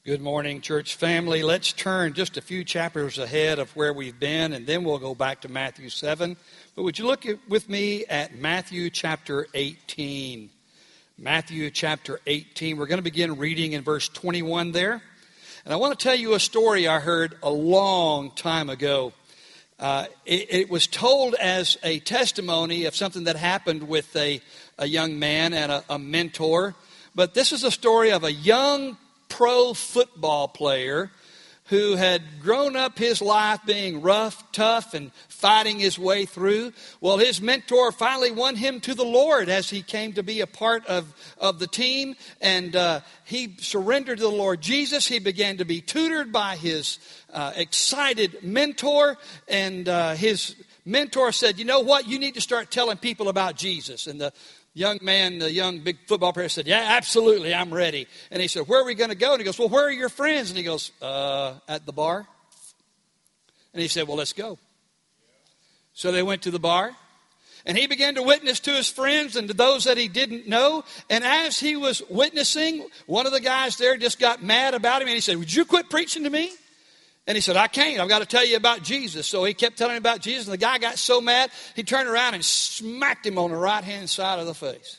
Good morning, church family. Let's turn just a few chapters ahead of where we've been, and then we'll go back to Matthew 7. But would you look with me at Matthew chapter 18? Matthew chapter 18. We're going to begin reading in verse 21 there. And I want to tell you a story I heard a long time ago. It was told as a testimony of something that happened with a young man and a mentor. But this is a story of a young pro football player who had grown up his life being rough, tough, and fighting his way through. Well, his mentor finally won him to the Lord as he came to be a part of the team. And he surrendered to the Lord Jesus. He began to be tutored by his excited mentor. And his mentor said, "You know what? You need to start telling people about Jesus." And the young man, the young big football player said, "Yeah, absolutely, I'm ready." And he said, "Where are we going to go?" And he goes, "Well, where are your friends?" And he goes, "At the bar." And he said, "Well, let's go." So they went to the bar. And he began to witness to his friends and to those that he didn't know. And as he was witnessing, one of the guys there just got mad about him. And he said, "Would you quit preaching to me?" And he said, "I can't. I've got to tell you about Jesus." So he kept telling him about Jesus. And the guy got so mad, he turned around and smacked him on the right-hand side of the face.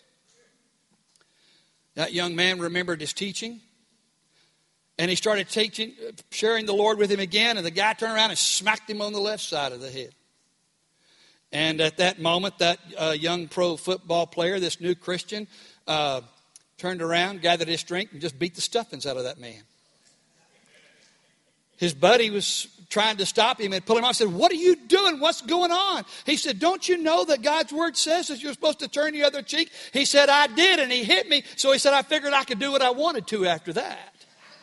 That young man remembered his teaching. And he started sharing the Lord with him again. And the guy turned around and smacked him on the left side of the head. And at that moment, that young pro football player, this new Christian, turned around, gathered his strength, and just beat the stuffings out of that man. His buddy was trying to stop him and pull him off. Said, "What are you doing? What's going on?" He said, "Don't you know that God's word says that you're supposed to turn the other cheek?" He said, "I did," and he hit me. So he said, "I figured I could do what I wanted to after that."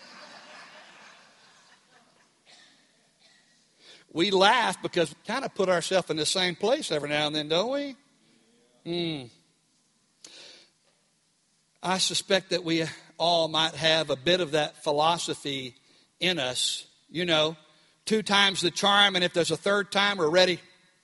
We laugh because we kind of put ourselves in the same place every now and then, don't we? I suspect that we all might have a bit of that philosophy in us. You know, 2 times the charm, and if there's a third time, we're ready.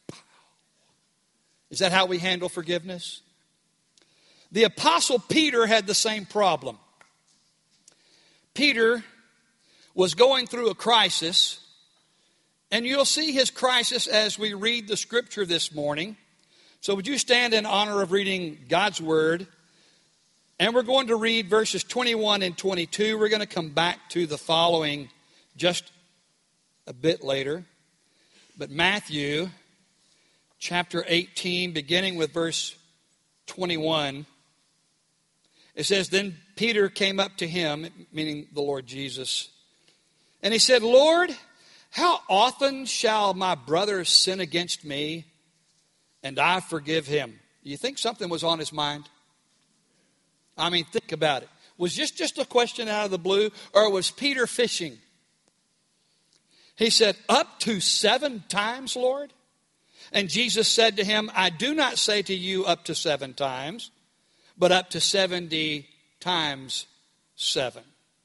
Is that how we handle forgiveness? The Apostle Peter had the same problem. Peter was going through a crisis, and you'll see his crisis as we read the scripture this morning. So would you stand in honor of reading God's word? And we're going to read verses 21 and 22. We're going to come back to the following just a bit later. But Matthew chapter 18, beginning with verse 21, it says, "Then Peter came up to him," meaning the Lord Jesus, "and he said, 'Lord, how often shall my brother sin against me and I forgive him?'" Do you think something was on his mind? I mean, think about it. Was this just a question out of the blue, or was Peter fishing? He said, "Up to 7 times, Lord?" And Jesus said to him, "I do not say to you up to 7 times, but up to 70 times 7.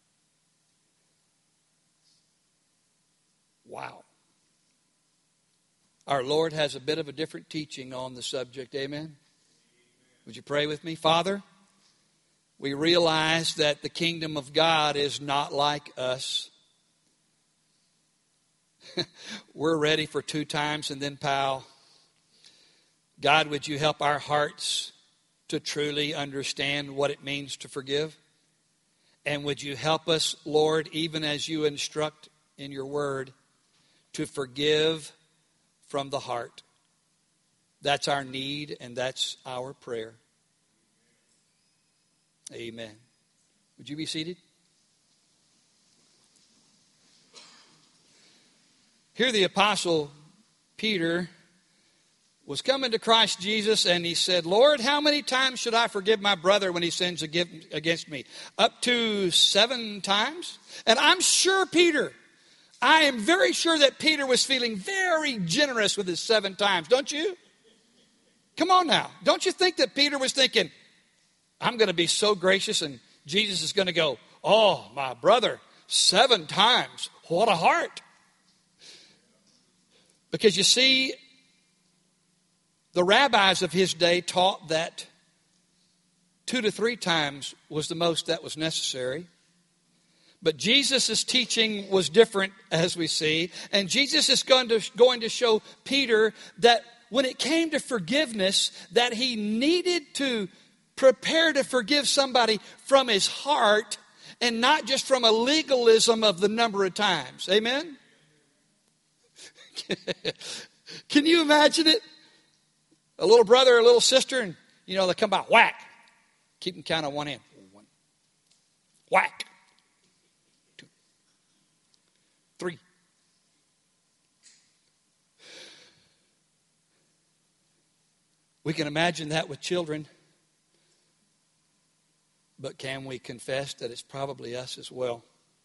Wow. Our Lord has a bit of a different teaching on the subject. Amen. Would you pray with me? Father, we realize that the kingdom of God is not like us. We're ready for 2 times and then pow. God, would you help our hearts to truly understand what it means to forgive? And would you help us, Lord, even as you instruct in your word, to forgive from the heart? That's our need and that's our prayer. Amen. Would you be seated? Here the Apostle Peter was coming to Christ Jesus, and he said, "Lord, how many times should I forgive my brother when he sins against me? Up to 7 times? And I'm sure I am very sure that Peter was feeling very generous with his 7 times, don't you? Come on now. Don't you think that Peter was thinking, I'm going to be so gracious, and Jesus is going to go, "Oh, my brother, 7 times. What a heart." Because you see, the rabbis of his day taught that 2 to 3 times was the most that was necessary. But Jesus' teaching was different, as we see. And Jesus is going to show Peter that when it came to forgiveness, that he needed to prepare to forgive somebody from his heart and not just from a legalism of the number of times. Amen? Can you imagine it? A little brother or a little sister, and they come by, whack. Keep them count on one hand. One. Whack. 2. 3. We can imagine that with children. But can we confess that it's probably us as well?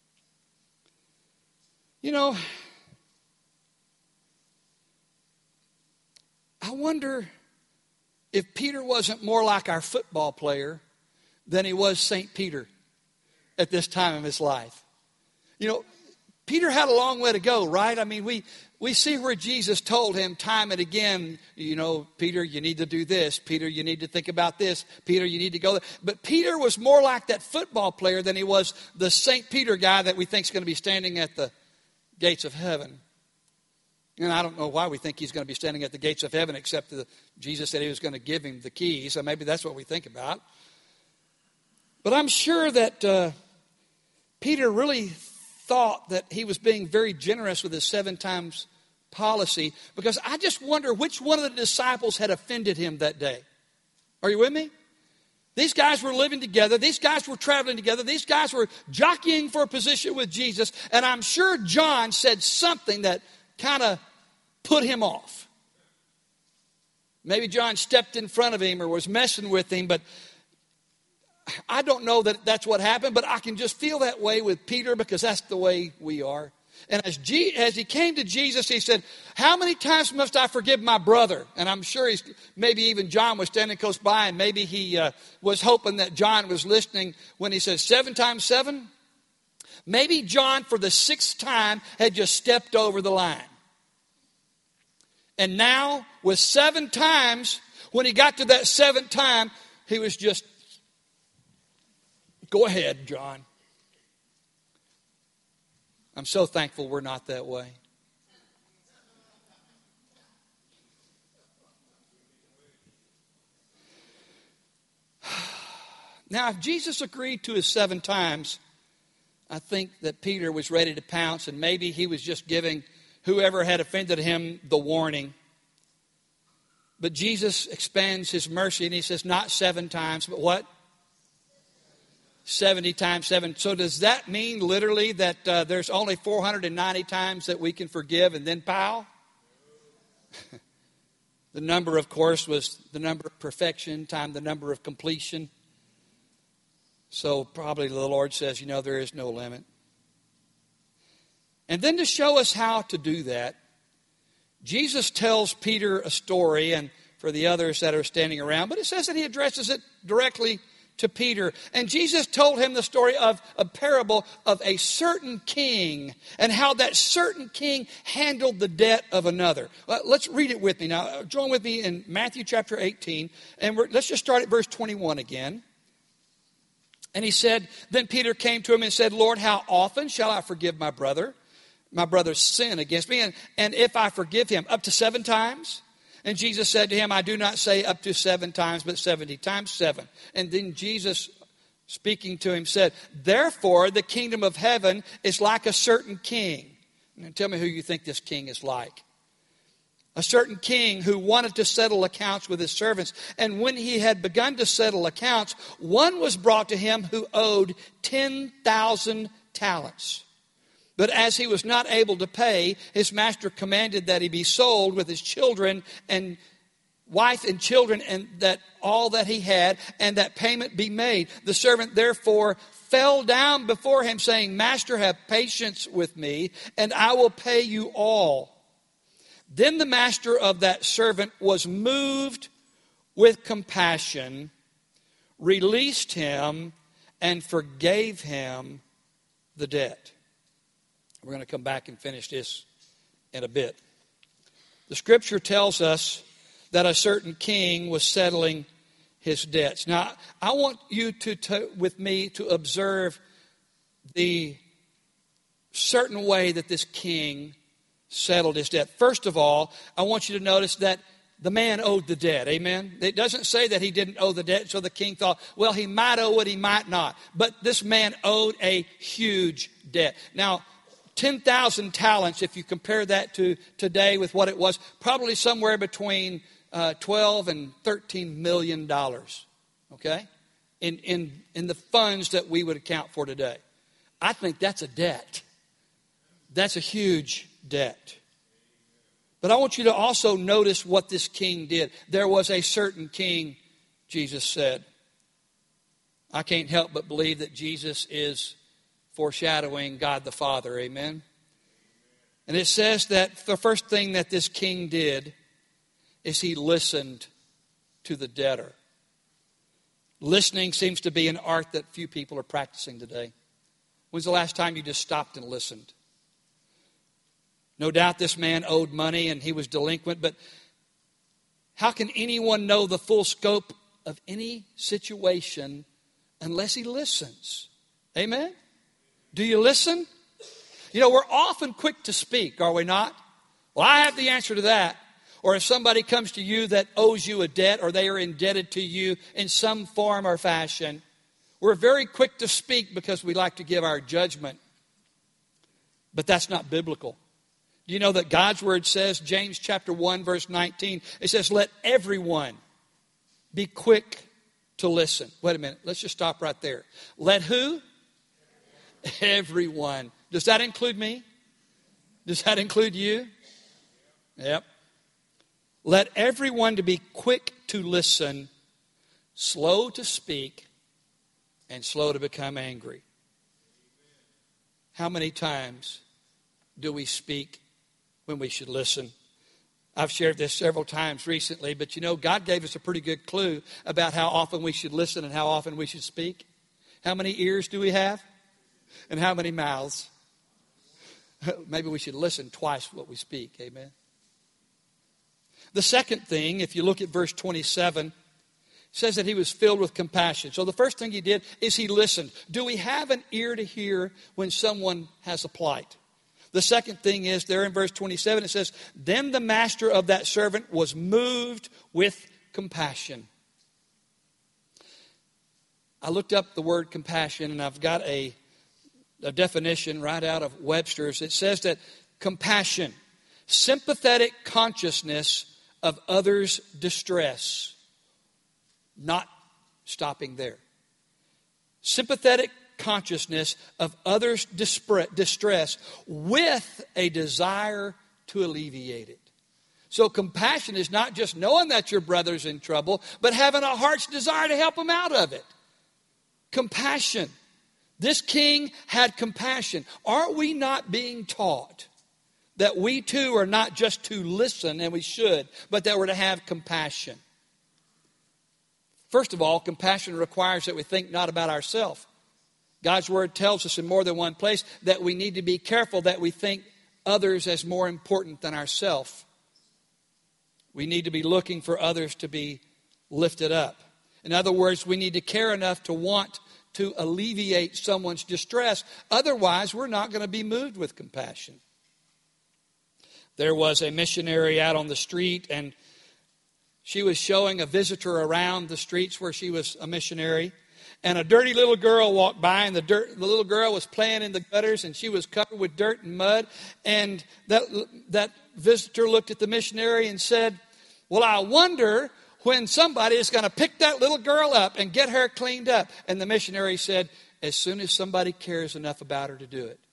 I wonder if Peter wasn't more like our football player than he was St. Peter at this time of his life. Peter had a long way to go, right? I mean, we see where Jesus told him time and again, Peter, you need to do this. Peter, you need to think about this. Peter, you need to go there. But Peter was more like that football player than he was the St. Peter guy that we think is going to be standing at the gates of heaven. And I don't know why we think he's going to be standing at the gates of heaven, except that Jesus said he was going to give him the keys. So maybe that's what we think about. But I'm sure that Peter really thought that he was being very generous with his 7 times policy, because I just wonder which one of the disciples had offended him that day. Are you with me? These guys were living together. These guys were traveling together. These guys were jockeying for a position with Jesus. And I'm sure John said something that kind of put him off. Maybe John stepped in front of him or was messing with him, but I don't know that that's what happened, but I can just feel that way with Peter, because that's the way we are. And as he came to Jesus, he said, how many times must I forgive my brother? And I'm sure maybe even John was standing close by, and maybe he was hoping that John was listening when he said 7 times 7. Maybe John, for the 6th time, had just stepped over the line. And now, with 7 times, when he got to that 7th time, he was just, go ahead, John. I'm so thankful we're not that way. Now, if Jesus agreed to his 7 times, I think that Peter was ready to pounce, and maybe he was just giving whoever had offended him the warning. But Jesus expands his mercy, and he says, not 7 times, but what? 70 times 7. So does that mean literally that there's only 490 times that we can forgive and then pow? The number, of course, was the number of perfection times the number of completion. So probably the Lord says, there is no limit. And then to show us how to do that, Jesus tells Peter a story, and for the others that are standing around, but it says that he addresses it directly to Peter. And Jesus told him the story of a parable of a certain king and how that certain king handled the debt of another. Let's read it with me. Now, join with me in Matthew chapter 18, and let's just start at verse 21 again. And he said, then Peter came to him and said, Lord, how often shall I forgive my brother's sin against me? And if I forgive him, up to 7 times? And Jesus said to him, I do not say up to 7 times, but 70 times 7. And then Jesus, speaking to him, said, therefore the kingdom of heaven is like a certain king. And tell me who you think this king is like. A certain king who wanted to settle accounts with his servants. And when he had begun to settle accounts, one was brought to him who owed 10,000 talents. But as he was not able to pay, his master commanded that he be sold with his children and wife and children, and that all that he had, and that payment be made. The servant therefore fell down before him, saying, Master, have patience with me, and I will pay you all. Then the master of that servant was moved with compassion, released him, and forgave him the debt. We're going to come back and finish this in a bit. The scripture tells us that a certain king was settling his debts. Now, I want you with me to observe the certain way that this king settled his debt. First of all, I want you to notice that the man owed the debt. Amen? It doesn't say that he didn't owe the debt, so the king thought, well, he might owe it, he might not. But this man owed a huge debt. Now, 10,000 talents, if you compare that to today with what it was, probably somewhere between 12 and $13 million, okay, in the funds that we would account for today. I think that's a debt. That's a huge debt. But I want you to also notice what this king did. There was a certain king, Jesus said. I can't help but believe that Jesus is foreshadowing God the Father. Amen? And it says that the first thing that this king did is he listened to the debtor. Listening seems to be an art that few people are practicing today. When's the last time you just stopped and listened? No doubt this man owed money and he was delinquent, but how can anyone know the full scope of any situation unless he listens? Amen? Do you listen? You know, we're often quick to speak, are we not? Well, I have the answer to that. Or if somebody comes to you that owes you a debt or they are indebted to you in some form or fashion, we're very quick to speak because we like to give our judgment. But that's not biblical. Do you know that God's word says, James chapter 1, verse 19, it says, let everyone be quick to listen. Wait a minute, let's just stop right there. Let who? Everyone. Does that include me? Does that include you? Yep. Let everyone to be quick to listen, slow to speak, and slow to become angry. How many times do we speak when we should listen? I've shared this several times recently, but you know, God gave us a pretty good clue about how often we should listen and how often we should speak. How many ears do we have? And how many mouths? Maybe we should listen twice what we speak. Amen. The second thing, if you look at verse 27, it says that he was filled with compassion. So the first thing he did is he listened. Do we have an ear to hear when someone has a plight? The second thing is, there in verse 27, it says, then the master of that servant was moved with compassion. I looked up the word compassion, and I've got a definition right out of Webster's. It says that compassion, sympathetic consciousness of others' distress. Not stopping there. Sympathetic consciousness of others' distress with a desire to alleviate it. So compassion is not just knowing that your brother's in trouble, but having a heart's desire to help him out of it. Compassion. This king had compassion. Are we not being taught that we too are not just to listen, and we should, but that we're to have compassion? First of all, compassion requires that we think not about ourselves. God's word tells us in more than one place that we need to be careful that we think others as more important than ourselves. We need to be looking for others to be lifted up. In other words, we need to care enough to want to alleviate someone's distress. Otherwise, we're not going to be moved with compassion. There was a missionary out on the street, and she was showing a visitor around the streets where she was a missionary. And a dirty little girl walked by, and the little girl was playing in the gutters, and she was covered with dirt and mud. And that visitor looked at the missionary and said, well, I wonder when somebody is going to pick that little girl up and get her cleaned up. And the missionary said, as soon as somebody cares enough about her to do it.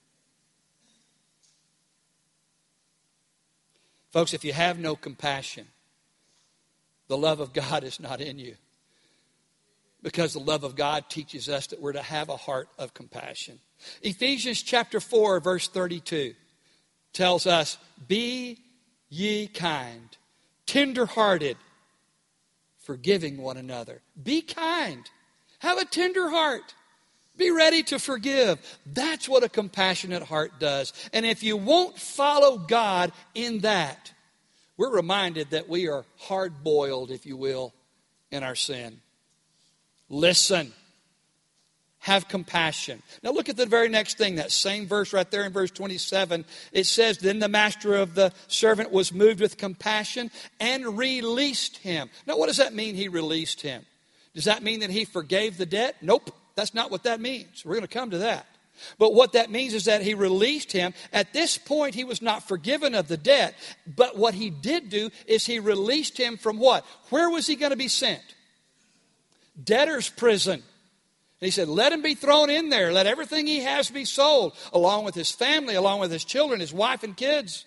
Folks, if you have no compassion, the love of God is not in you. Because the love of God teaches us that we're to have a heart of compassion. Ephesians chapter 4, verse 32 tells us, be ye kind, tender-hearted, forgiving one another. Be kind. Have a tender heart. Be ready to forgive. That's what a compassionate heart does. And if you won't follow God in that, we're reminded that we are hard-boiled, if you will, in our sin. Listen. have compassion. Now look at the very next thing, that same verse right there in verse 27. It says, then the master of the servant was moved with compassion and released him. Now what does that mean, he released him? Does that mean that he forgave the debt? Nope, that's not what that means. We're going to come to that. But what that means is that he released him. At this point, he was not forgiven of the debt. But what he did do is he released him from what? Where was he going to be sent? Debtor's prison. And he said, let him be thrown in there. Let everything he has be sold, along with his family, along with his children, his wife and kids.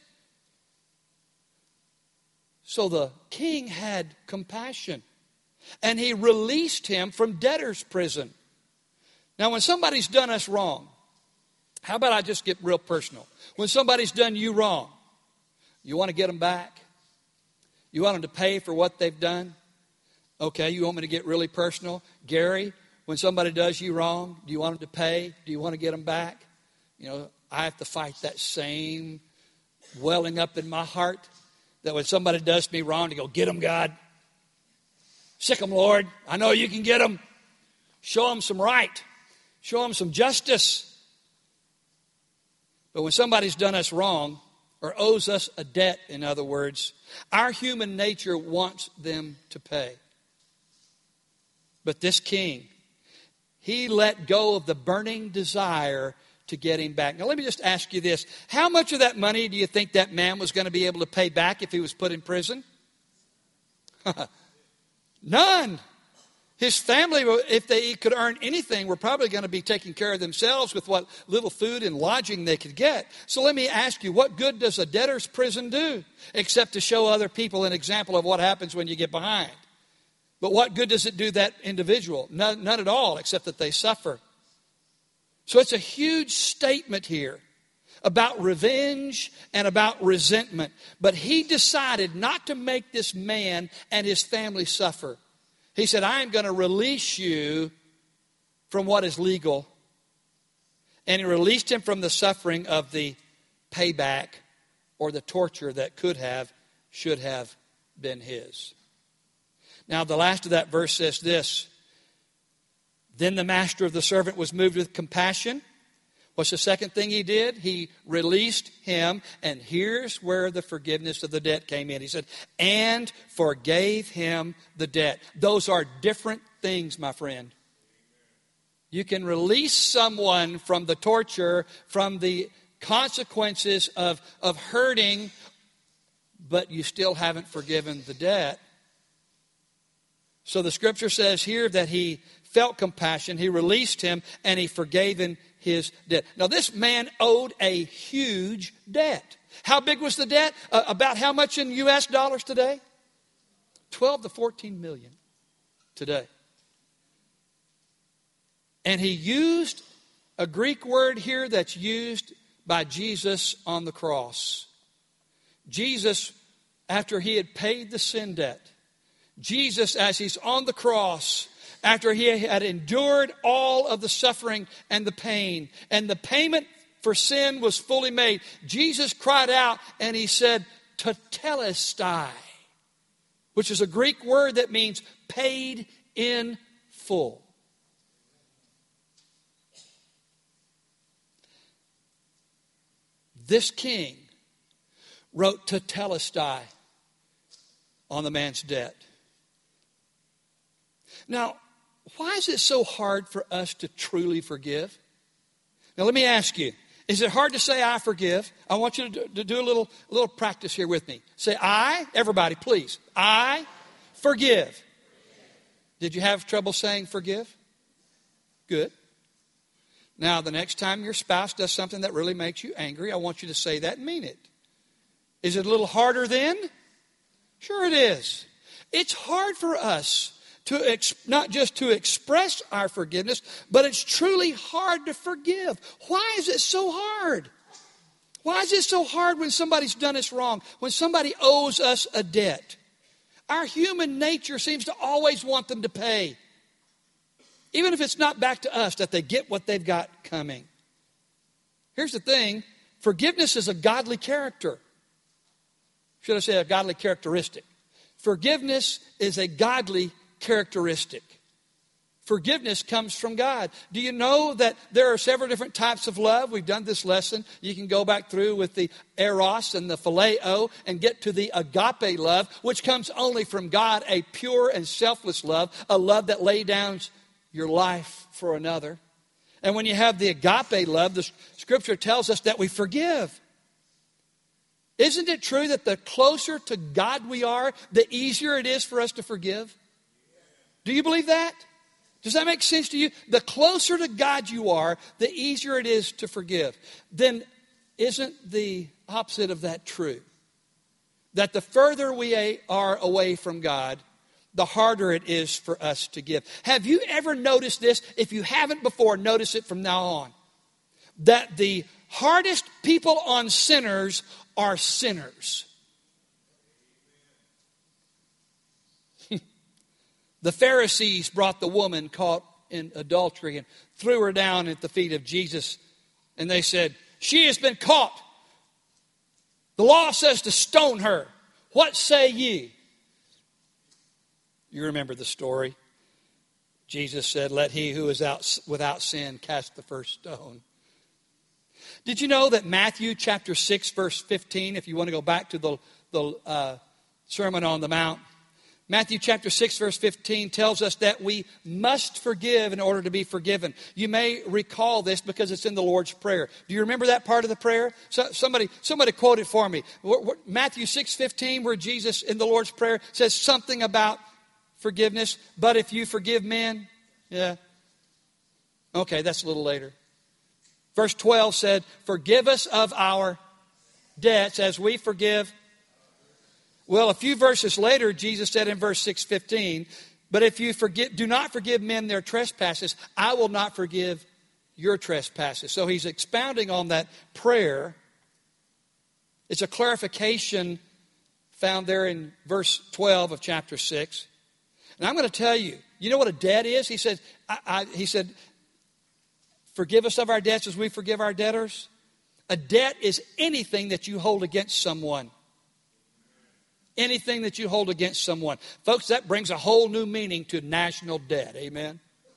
So the king had compassion. And he released him from debtor's prison. Now, when somebody's done us wrong, how about I just get real personal? When somebody's done you wrong, you want to get them back? You want them to pay for what they've done? Okay, you want me to get really personal? Gary, when somebody does you wrong, do you want them to pay? Do you want to get them back? You know, I have to fight that same welling up in my heart that when somebody does me wrong, to go, get them, God. Sick them, Lord. I know you can get them. Show them some right. Show them some justice. But when somebody's done us wrong, or owes us a debt, in other words, our human nature wants them to pay. But this king, he let go of the burning desire to get him back. Now let me just ask you this. How much of that money do you think that man was going to be able to pay back if he was put in prison? None. His family, if they could earn anything, were probably going to be taking care of themselves with what little food and lodging they could get. So let me ask you, what good does a debtor's prison do? Except to show other people an example of what happens when you get behind. But what good does it do that individual? None at all, except that they suffer. So it's a huge statement here about revenge and about resentment. But he decided not to make this man and his family suffer. He said, I am going to release you from what is legal. And he released him from the suffering of the payback or the torture that should have been his. Now, the last of that verse says this. Then the master of the servant was moved with compassion. What's the second thing he did? He released him, and here's where the forgiveness of the debt came in. He said, and forgave him the debt. Those are different things, my friend. You can release someone from the torture, from the consequences of hurting, but you still haven't forgiven the debt. So the scripture says here that he felt compassion, he released him, and he forgave him his debt. Now this man owed a huge debt. How big was the debt? About how much in U.S. dollars today? 12 to 14 million today. And he used a Greek word here that's used by Jesus on the cross. Jesus, after he had paid the sin debt, Jesus, as he's on the cross, after he had endured all of the suffering and the pain, and the payment for sin was fully made, Jesus cried out and he said, tetelestai, which is a Greek word that means paid in full. This king wrote tetelestai on the man's debt. Now, why is it so hard for us to truly forgive? Now, let me ask you, is it hard to say, I forgive? I want you to do a little practice here with me. Say, I, everybody, please. I forgive. Did you have trouble saying forgive? Good. Now, the next time your spouse does something that really makes you angry, I want you to say that and mean it. Is it a little harder then? Sure it is. It's hard for us to not just to express our forgiveness, but it's truly hard to forgive. Why is it so hard? Why is it so hard when somebody's done us wrong, when somebody owes us a debt? Our human nature seems to always want them to pay. Even if it's not back to us, that they get what they've got coming. Here's the thing. Forgiveness is a godly character. Should I say a godly characteristic? Forgiveness is a godly characteristic. Forgiveness comes from God. Do you know that there are several different types of love? We've done this lesson. You can go back through with the eros and the phileo and get to the agape love, which comes only from God, a pure and selfless love, a love that lays down your life for another. And when you have the agape love, the Scripture tells us that we forgive. Isn't it true that the closer to God we are, the easier it is for us to forgive? Do you believe that? Does that make sense to you? The closer to God you are, the easier it is to forgive. Then isn't the opposite of that true? That the further we are away from God, the harder it is for us to give. Have you ever noticed this? If you haven't before, notice it from now on. That the hardest people on sinners are sinners. The Pharisees brought the woman caught in adultery and threw her down at the feet of Jesus. And they said, "She has been caught. The law says to stone her. What say ye?" You remember the story. Jesus said, "Let he who is without sin cast the first stone." Did you know that Matthew chapter 6, verse 15, if you want to go back to the Sermon on the Mount, Matthew chapter 6, verse 15 tells us that we must forgive in order to be forgiven. You may recall this because it's in the Lord's Prayer. Do you remember that part of the prayer? Somebody quote it for me. Matthew 6:15, where Jesus in the Lord's Prayer says something about forgiveness. But if you forgive men, yeah. Okay, that's a little later. Verse 12 said, "Forgive us of our debts as we forgive." Well, a few verses later, Jesus said in verse 6:15, "But if you do not forgive men their trespasses, I will not forgive your trespasses." So he's expounding on that prayer. It's a clarification found there in verse 12 of chapter 6. And I'm going to tell you, you know what a debt is? He said, "Forgive us of our debts as we forgive our debtors." A debt is anything that you hold against someone. Anything that you hold against someone. Folks, that brings a whole new meaning to national debt. Amen?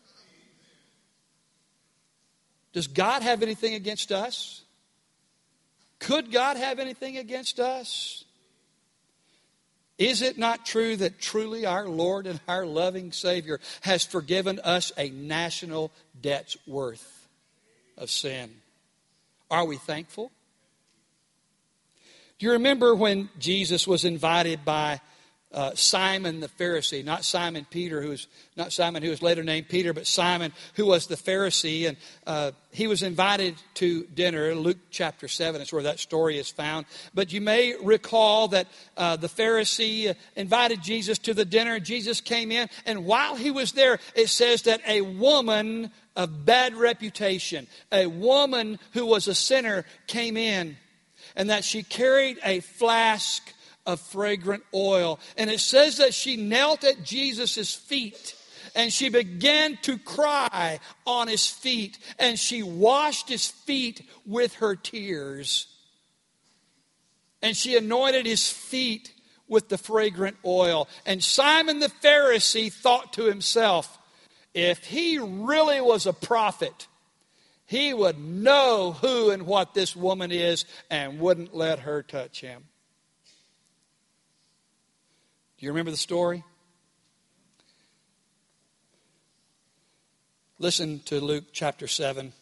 Does God have anything against us? Could God have anything against us? Is it not true that truly our Lord and our loving Savior has forgiven us a national debt's worth of sin? Are we thankful? Do you remember when Jesus was invited by Simon the Pharisee, not Simon Peter, not Simon who was later named Peter, but Simon who was the Pharisee, and he was invited to dinner. Luke chapter 7 is where that story is found. But you may recall that the Pharisee invited Jesus to the dinner. Jesus came in, and while he was there, it says that a woman of bad reputation, a woman who was a sinner, came in, and that she carried a flask of fragrant oil. And it says that she knelt at Jesus' feet and she began to cry on his feet, and she washed his feet with her tears. And she anointed his feet with the fragrant oil. And Simon the Pharisee thought to himself, if he really was a prophet, he would know who and what this woman is and wouldn't let her touch him. Do you remember the story? Listen to Luke chapter 7.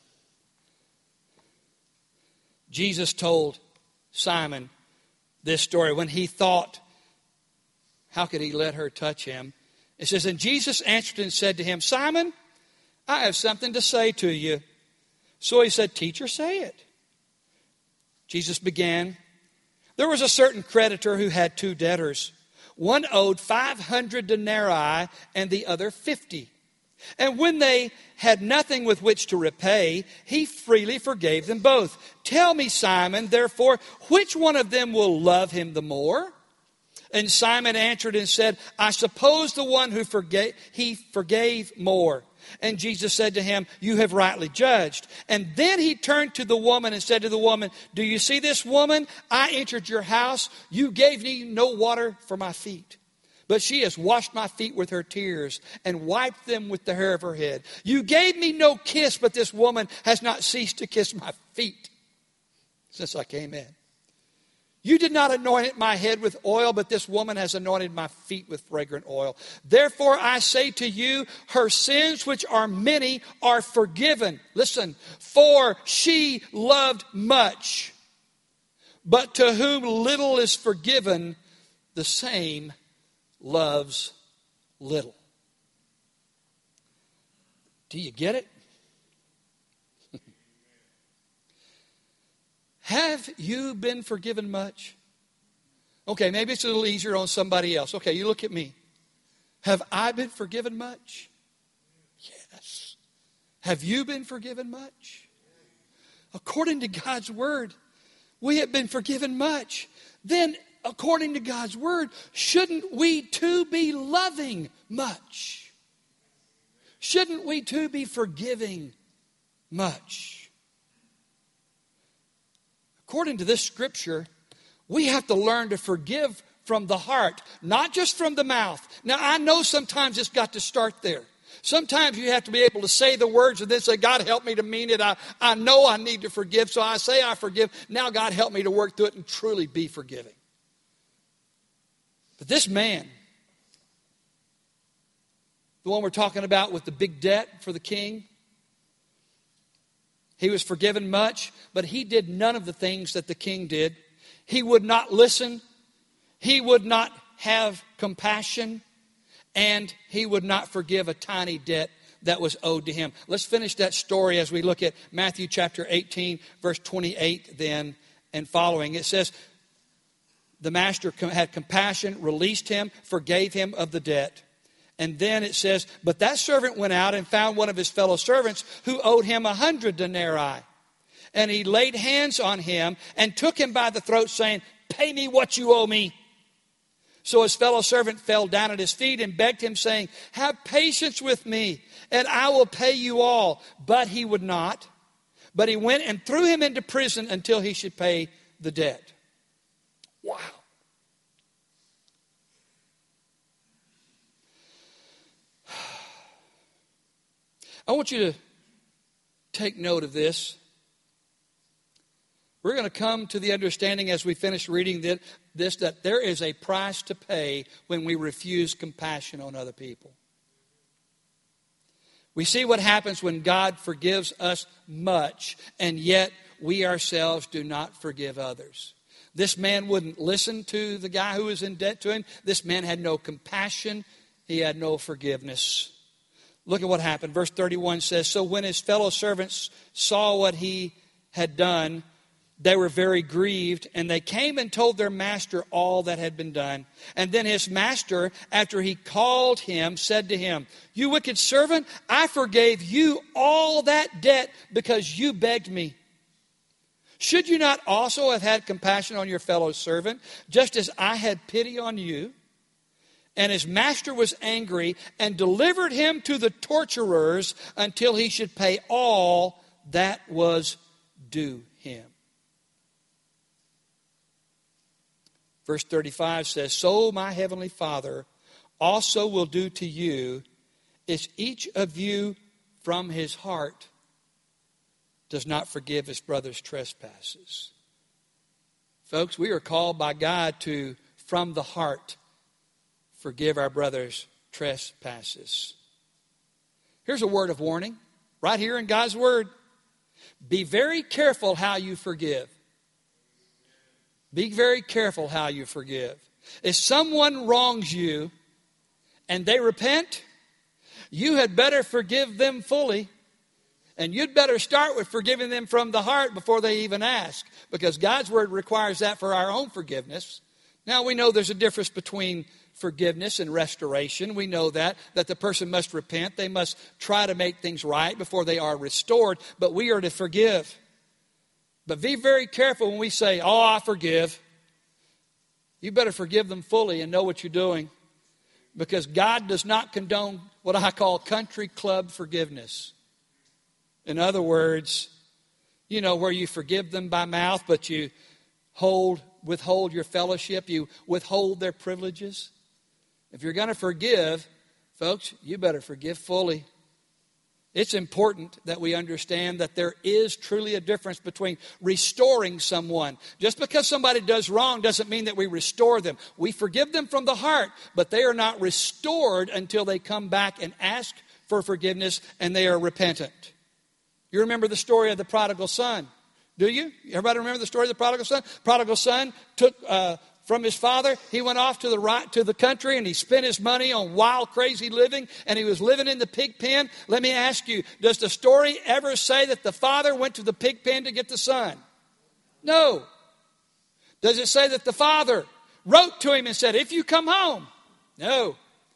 Jesus told Simon this story when he thought, how could he let her touch him? It says, and Jesus answered and said to him, Simon, I have something to say to you. So he said, Teacher, say it. Jesus began, there was a certain creditor who had 2 debtors. One owed 500 denarii and the other 50. And when they had nothing with which to repay, he freely forgave them both. Tell me, Simon, therefore, which one of them will love him the more? And Simon answered and said, I suppose the one who forgave more. And Jesus said to him, you have rightly judged. And then he turned to the woman and said to the woman, do you see this woman? I entered your house. You gave me no water for my feet, but she has washed my feet with her tears and wiped them with the hair of her head. You gave me no kiss, but this woman has not ceased to kiss my feet since I came in. You did not anoint my head with oil, but this woman has anointed my feet with fragrant oil. Therefore I say to you, her sins, which are many, are forgiven. Listen, for she loved much. But to whom little is forgiven, the same loves little. Do you get it? Have you been forgiven much? Okay, maybe it's a little easier on somebody else. Okay, you look at me. Have I been forgiven much? Yes. Have you been forgiven much? According to God's word, we have been forgiven much. Then, according to God's word, shouldn't we too be loving much? Shouldn't we too be forgiving much? According to this scripture, we have to learn to forgive from the heart, not just from the mouth. Now, I know sometimes it's got to start there. Sometimes you have to be able to say the words and then say, God, help me to mean it. I know I need to forgive, so I say I forgive. Now, God, help me to work through it and truly be forgiving. But this man, the one we're talking about with the big debt for the king, he was forgiven much, but he did none of the things that the king did. He would not listen. He would not have compassion. And he would not forgive a tiny debt that was owed to him. Let's finish that story as we look at Matthew chapter 18, verse 28 then and following. It says, the master had compassion, released him, forgave him of the debt. And then it says, but that servant went out and found one of his fellow servants who owed him 100 denarii. And he laid hands on him and took him by the throat, saying, pay me what you owe me. So his fellow servant fell down at his feet and begged him, saying, have patience with me, and I will pay you all. But he would not. But he went and threw him into prison until he should pay the debt. Wow. I want you to take note of this. We're going to come to the understanding as we finish reading this that there is a price to pay when we refuse compassion on other people. We see what happens when God forgives us much, and yet we ourselves do not forgive others. This man wouldn't listen to the guy who was in debt to him. This man had no compassion. He had no forgiveness. Look at what happened. Verse 31 says, so when his fellow servants saw what he had done, they were very grieved, and they came and told their master all that had been done. And then his master, after he called him, said to him, you wicked servant, I forgave you all that debt because you begged me. Should you not also have had compassion on your fellow servant, just as I had pity on you? And his master was angry and delivered him to the torturers until he should pay all that was due him. Verse 35 says, so my heavenly Father also will do to you if each of you from his heart does not forgive his brother's trespasses. Folks, we are called by God to, from the heart, forgive our brother's trespasses. Here's a word of warning, right here in God's word. Be very careful how you forgive. Be very careful how you forgive. If someone wrongs you and they repent, you had better forgive them fully. And you'd better start with forgiving them from the heart before they even ask, because God's word requires that for our own forgiveness. Now, we know there's a difference between forgiveness and restoration. We know that the person must repent. They must try to make things right before they are restored. But we are to forgive. But be very careful when we say, oh, I forgive. You better forgive them fully and know what you're doing. Because God does not condone what I call country club forgiveness. In other words, where you forgive them by mouth, but you withhold your fellowship, you withhold their privileges. If you're going to forgive, folks, you better forgive fully. It's important that we understand that there is truly a difference between restoring someone. Just because somebody does wrong doesn't mean that we restore them. We forgive them from the heart, but they are not restored until they come back and ask for forgiveness and they are repentant. You remember the story of the prodigal son, do you? Everybody remember the story of the prodigal son? Prodigal son took from his father. He went off to the country and he spent his money on wild, crazy living, and he was living in the pig pen. Let me ask you, does the story ever say that the father went to the pig pen to get the son? No. Does it say that the father wrote to him and said, if you come home? No.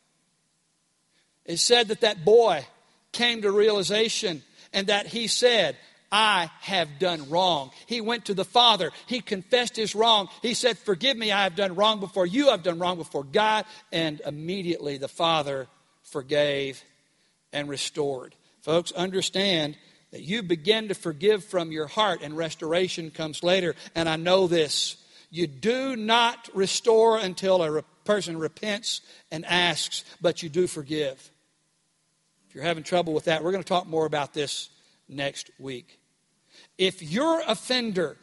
It said that that boy came to realization and that he said, I have done wrong. He went to the Father. He confessed his wrong. He said, forgive me, I have done wrong before you. I've done wrong before God. And immediately the Father forgave and restored. Folks, understand that you begin to forgive from your heart and restoration comes later. And I know this. You do not restore until a person repents and asks, but you do forgive. If you're having trouble with that, we're going to talk more about this next week. If your offender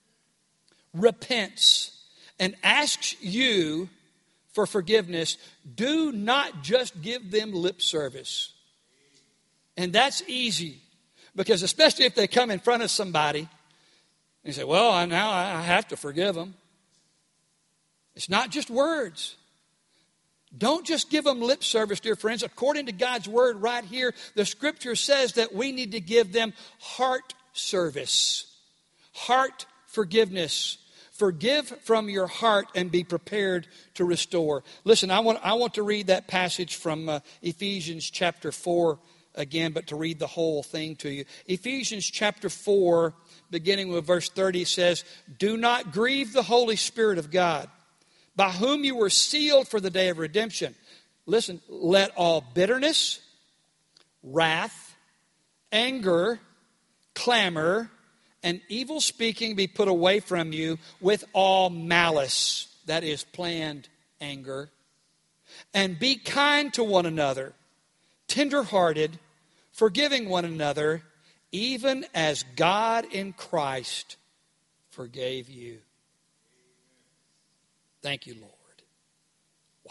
repents and asks you for forgiveness, do not just give them lip service. And that's easy, because especially if they come in front of somebody and you say, well, now I have to forgive them. It's not just words. Don't just give them lip service, dear friends. According to God's word right here, the scripture says that we need to give them heart service, heart forgiveness. Forgive from your heart and be prepared to restore. Listen, I want to read that passage from Ephesians chapter 4 again, but to read the whole thing to you. Ephesians chapter 4, beginning with verse 30, says, do not grieve the Holy Spirit of God, by whom you were sealed for the day of redemption. Listen, let all bitterness, wrath, anger, clamor, and evil speaking be put away from you with all malice, that is planned anger. And be kind to one another, tender-hearted, forgiving one another, even as God in Christ forgave you. Thank you, Lord. Wow.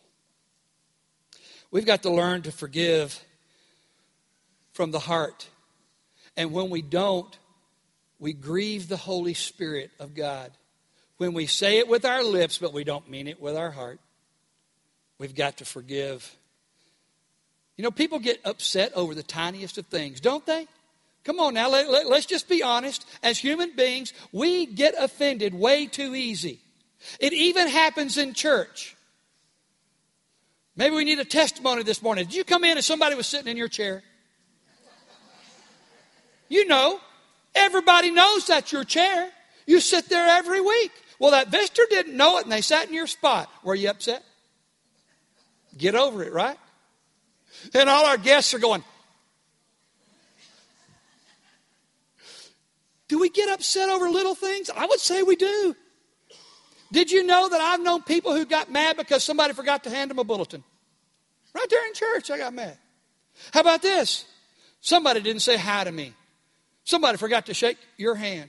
We've got to learn to forgive from the heart. And when we don't, we grieve the Holy Spirit of God. When we say it with our lips, but we don't mean it with our heart, we've got to forgive. You know, people get upset over the tiniest of things, don't they? Come on now, let's just be honest. As human beings, we get offended way too easy. It even happens in church. Maybe we need a testimony this morning. Did you come in and somebody was sitting in your chair? You know, everybody knows that's your chair. You sit there every week. Well, that visitor didn't know it and they sat in your spot. Were you upset? Get over it, right? And all our guests are going, do we get upset over little things? I would say we do. Did you know that I've known people who got mad because somebody forgot to hand them a bulletin? Right there in church, I got mad. How about this? Somebody didn't say hi to me. Somebody forgot to shake your hand.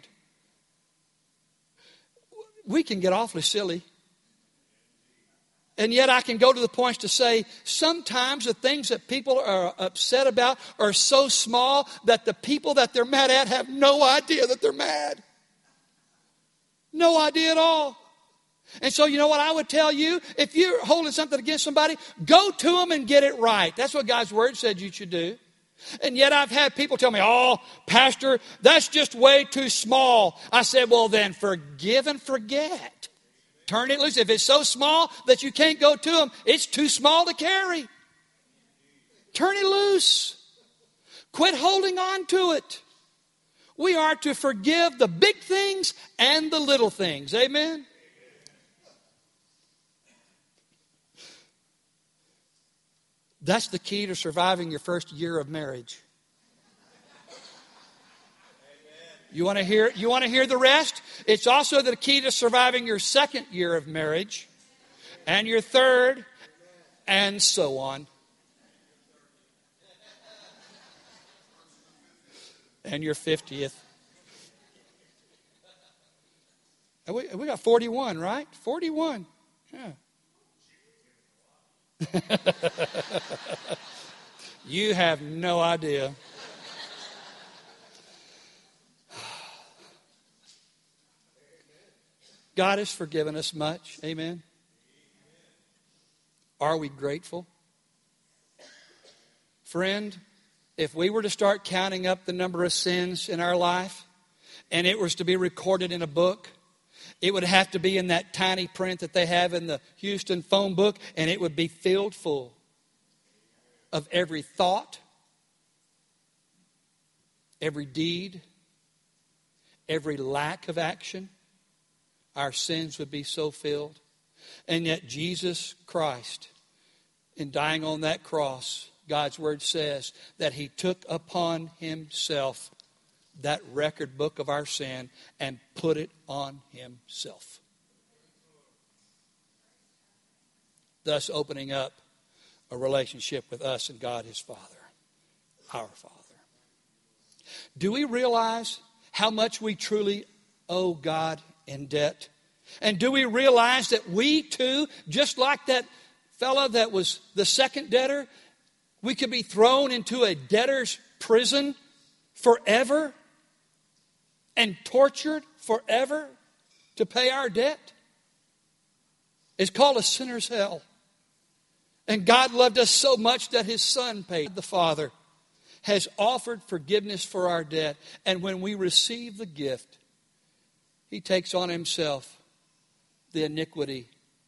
We can get awfully silly. And yet I can go to the points to say sometimes the things that people are upset about are so small that the people that they're mad at have no idea that they're mad. No idea at all. And so you know what I would tell you? If you're holding something against somebody, go to them and get it right. That's what God's word said you should do. And yet I've had people tell me, oh, Pastor, that's just way too small. I said, well, then forgive and forget. Turn it loose. If it's so small that you can't go to them, it's too small to carry. Turn it loose. Quit holding on to it. We are to forgive the big things and the little things. Amen? That's the key to surviving your first year of marriage. You want to hear the rest? It's also the key to surviving your second year of marriage, and your third, and so on. And your 50th. And we got 41, right? 41. Yeah. You have no idea. God has forgiven us much. Amen. Are we grateful? Friend, if we were to start counting up the number of sins in our life and it was to be recorded in a book, it would have to be in that tiny print that they have in the Houston phone book, and it would be filled full of every thought, every deed, every lack of action. Our sins would be so filled. And yet Jesus Christ, in dying on that cross, God's word says that he took upon himself that record book of our sin and put it on himself. Thus opening up a relationship with us and God his Father, our Father. Do we realize how much we truly owe God in debt? And do we realize that we too, just like that fellow that was the second debtor, we could be thrown into a debtor's prison forever and tortured forever to pay our debt? It's called a sinner's hell. And God loved us so much that his Son paid. The Father has offered forgiveness for our debt. And when we receive the gift, he takes on himself the iniquity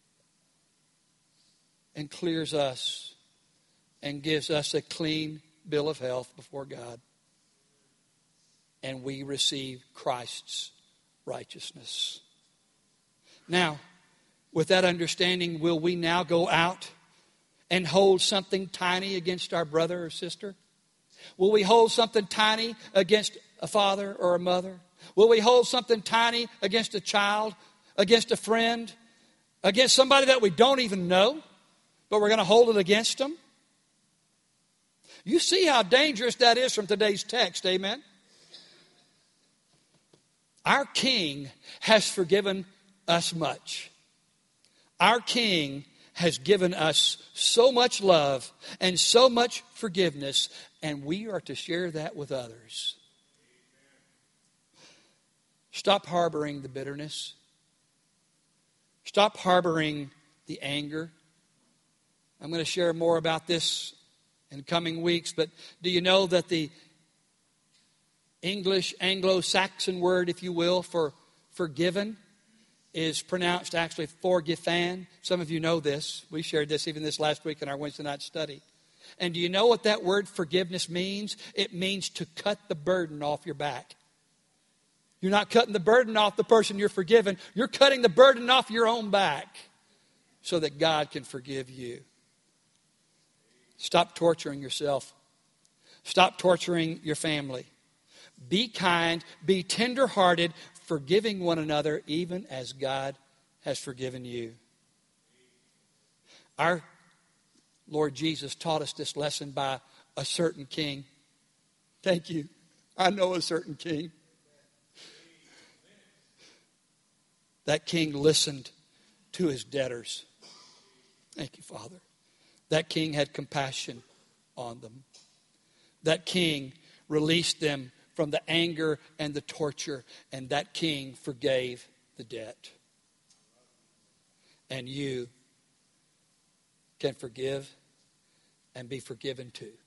and clears us and gives us a clean bill of health before God. And we receive Christ's righteousness. Now, with that understanding, will we now go out and hold something tiny against our brother or sister? Will we hold something tiny against a father or a mother? Will we hold something tiny against a child, against a friend, against somebody that we don't even know, but we're going to hold it against them? You see how dangerous that is from today's text, amen? Our King has forgiven us much. Our King has given us so much love and so much forgiveness, and we are to share that with others. Stop harboring the bitterness. Stop harboring the anger. I'm going to share more about this in coming weeks, but do you know that the English Anglo-Saxon word, if you will, for forgiven is pronounced actually forgiven. Some of you know this. We shared this even this last week in our Wednesday night study. And do you know what that word forgiveness means? It means to cut the burden off your back. You're not cutting the burden off the person you're forgiven. You're cutting the burden off your own back so that God can forgive you. Stop torturing yourself. Stop torturing your family. Be kind, be tender-hearted, forgiving one another even as God has forgiven you. Our Lord Jesus taught us this lesson by a certain king. Thank you. I know a certain king. That king listened to his debtors. Thank you, Father. That king had compassion on them. That king released them from the anger and the torture, and that king forgave the debt. And you can forgive and be forgiven too.